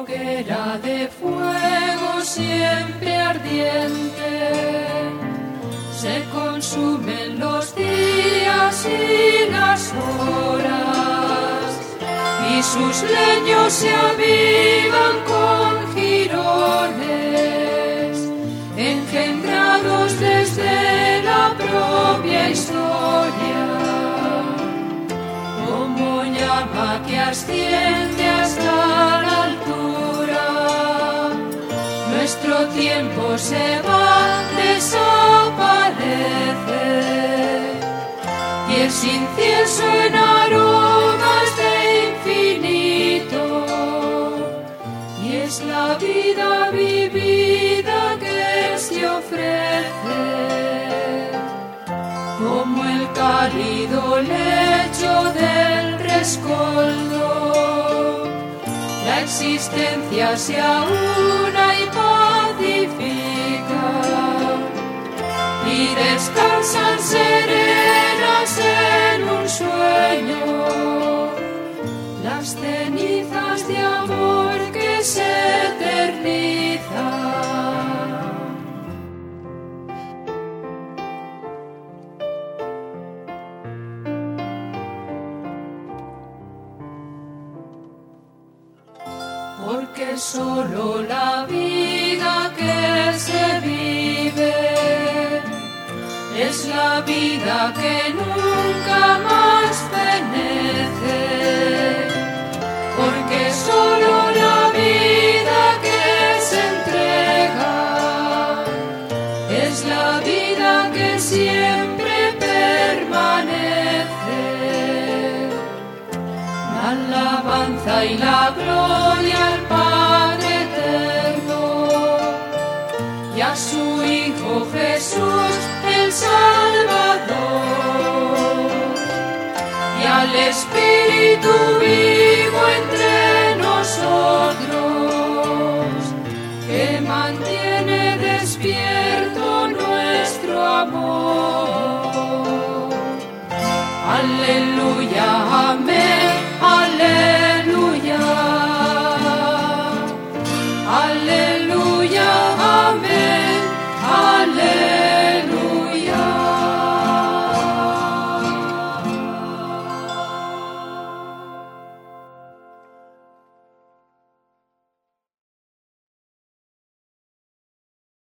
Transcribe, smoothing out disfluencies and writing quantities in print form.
hoguera de fuego siempre ardiente, se consumen los días y las horas, y sus leños se avivan con jirones, engendrados desde la propia historia, como llama que asciende hasta la altura. Nuestro tiempo se va, desaparece, y es incienso en aromas de infinito, y es la vida vivida que se ofrece, como el cálido lecho del rescoldo. La existencia se aúna y pacifica, y descansan serenas en un sueño las cenizas de amor que se eternizan. Porque solo la vida que se vive es la vida que nunca más fenece, porque solo la vida que se entrega es la vida que siempre permanece. La alabanza y la gloria al Padre eterno y a su Hijo Jesús el Salvador, y al Espíritu vivo entre nosotros, que mantiene despierto nuestro amor. Aleluya, amén, aleluya.